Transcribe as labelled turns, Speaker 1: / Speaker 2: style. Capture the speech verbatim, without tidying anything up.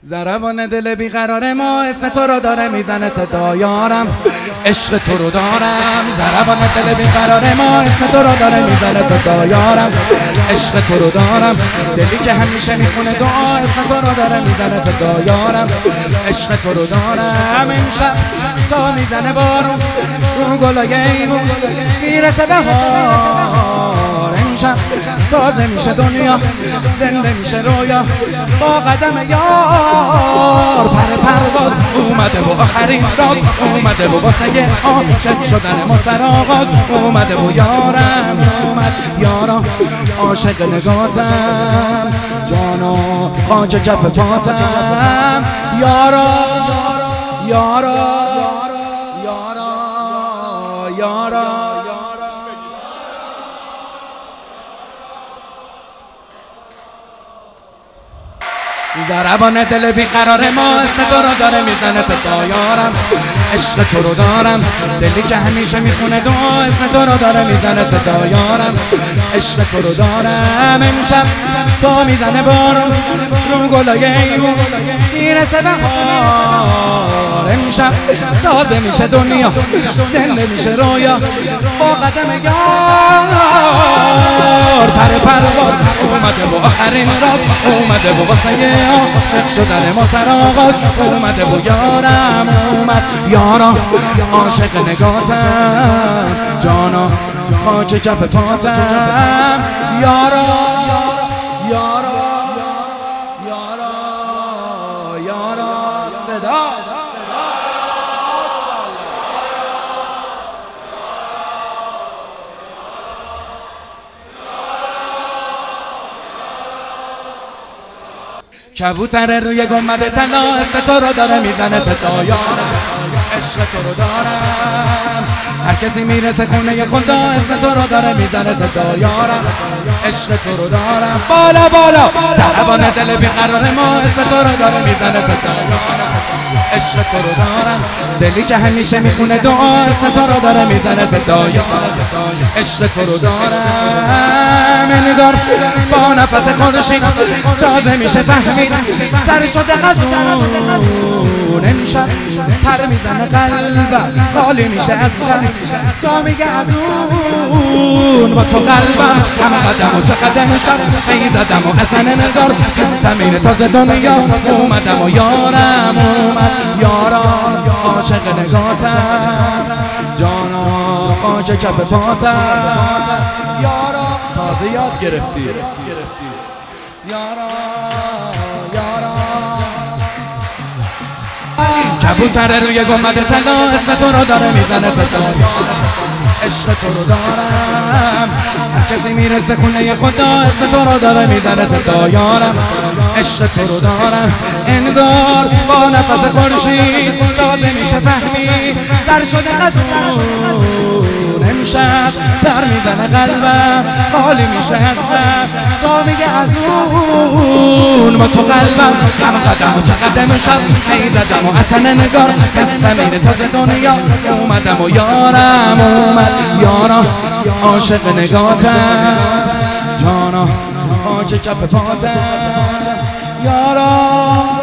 Speaker 1: ضربان دل بیقرار ما اسم تو رو داره میزنه صدا یارم، عشق تو رو دارم. ضربان دل بیقرار ما اسم تو رو داره میزنه صدا یارم، عشق تو رو دارم. دلی که همیشه میخونه دعا اسم تو رو داره میزنه صدا یارم، عشق تو رو دارم. امشب تا میزنه بارون رو گلای ایمون میرسه بهار، امشب تازه میشه دنیا، زنده میشه رویا با قدم یار. پر پرواز اومده و آخرین راز اومده و واسه عاشق شدن ما سرآغاز اومده و یارم اومد یارا عاشق نگاتم، جانا خاک کف پاتم یارا یارا یارا یارا. ضربان دل بیقرار ما اسم تو رو داره میزنه صدا یارم، عشق تو رو دارم. دلی که همیشه میخونه دعا اسم تو رو داره میزنه صدا یارم، عشق تو رو دارم. امشب تا میزنه بارون رو گلای ایمون میرسه بهار، امشب تازه میشه دنیا، زنده میشه رویا با قدم یار. پر پرواز اومده و آخرین راز اومده و واسه عاشق شدن ما سرآغاز اومده و یارم اومد یارا عاشق نگاتم، جانا خاک کف پاتم یارا یارا یارا یارا. صدا کبوتر روی گنبد طلا اسم تو رو داره میزنه صدا یارم، عشق تو رو دارم. هر کسی میرسه خونه خدا اسم تو رو داره میزنه صدا یارم، عشق تو رو دارم. بالا بالا ضربان دل بیقرار ما اسم تو رو داره میزنه صدا یارم، عشق تو رو دارم. دلی که همیشه میخونه دعا اسم تو رو داره میزنه صدا یارم، عشق تو رو دارم. انگار با نفس خورشید تازه میشه فهمید سر شده خزون، امشب پر میزنه قلبم خالی میشه از غم تا میگه از اون با تو قلبم هم قدم و چه قدم شب ای زدم و حسن نگار حسم اینه تازه دنیا اومدم و یارم اومد یارا عاشق نگاتم، جانا خاک کف پاتم یارا. تازه یاد گرفتی یارا یارا. کبوتر روی گنبد طلا اسم تو رو داره میزنه صدا یارم، عشق تو رو دارم. هر کسی میرسه خونه خدا اسم تو رو داره میزنه صدا یارم، عشق تو رو دارم. انگار با نفس خورشید تازه میشه فهمید سر شده خزون، امشب پر میزنه قلبم خالی میشه از غم تا میگه از اون با تو قلبم هم قدم و چه قدم شب ای زدم و حسن نگار حسم اینه تازه دنیا اومدم و یارم اومد یارا عاشق نگاتم، جانا خاک کف پاتم یارا.